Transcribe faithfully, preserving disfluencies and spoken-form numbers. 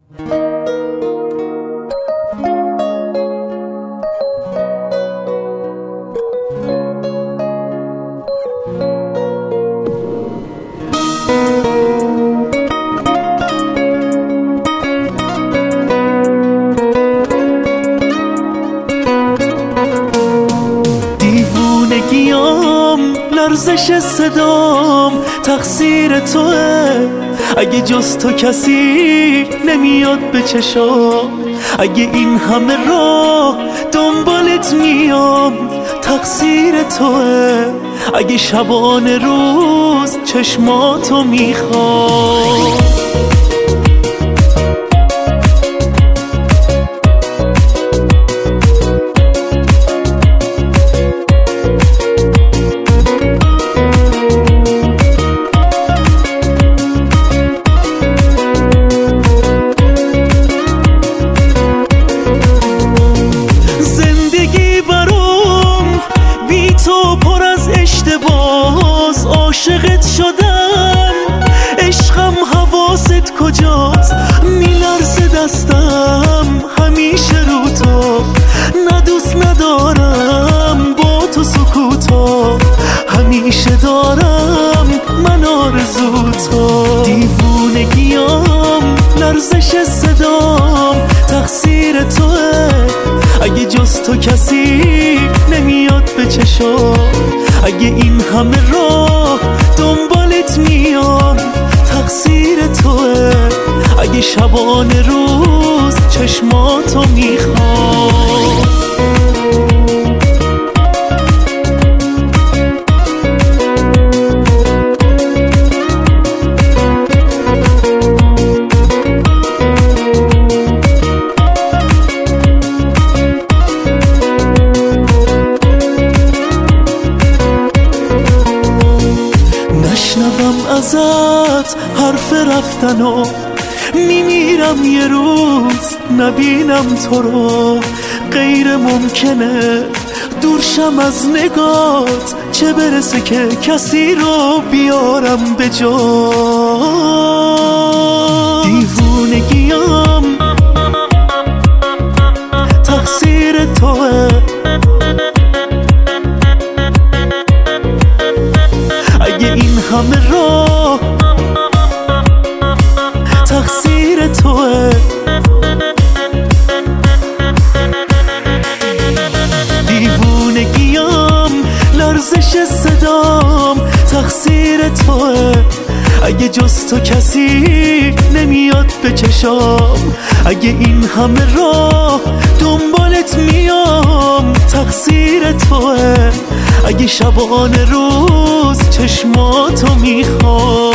دیوونگیام لرزش صدام تقصیر توه، اگه جز تو کسی نمیاد به چشام، اگه این همه راه دنبالت میام تقصیر توه، اگه شبانه روز چشماتو میخوام. عاشقت شدم عشقم، حواست کجاست؟ میلرزه دستم همیشه رو تو، نه دوست ندارم با تو سکوتا، همیشه دارم من آرزو تو. دیوونگیام لرزش صدام تقصیر توه، اگه جز تو کسی نمیاد به چشام، اگه این همه راه دنبالت میام تقصیر توه، اگه شبانه روز چشماتو میخوام. نشنوم ازت حرف رفتنو، میمیرم یه روز نبینم تو رو، غیر ممکنه دورشم از نگات، چه برسه که کسی رو بیارم به جا. دیوونگیام تقصیر توه، اگه این همه راه تقصیر توه، دیوونگیام لرزش صدام تقصیر توه، اگه جز تو کسی نمیاد به چشام، اگه این همه راه دنبالت میام تقصیر توه، اگه شبانه روز چشماتو میخوام.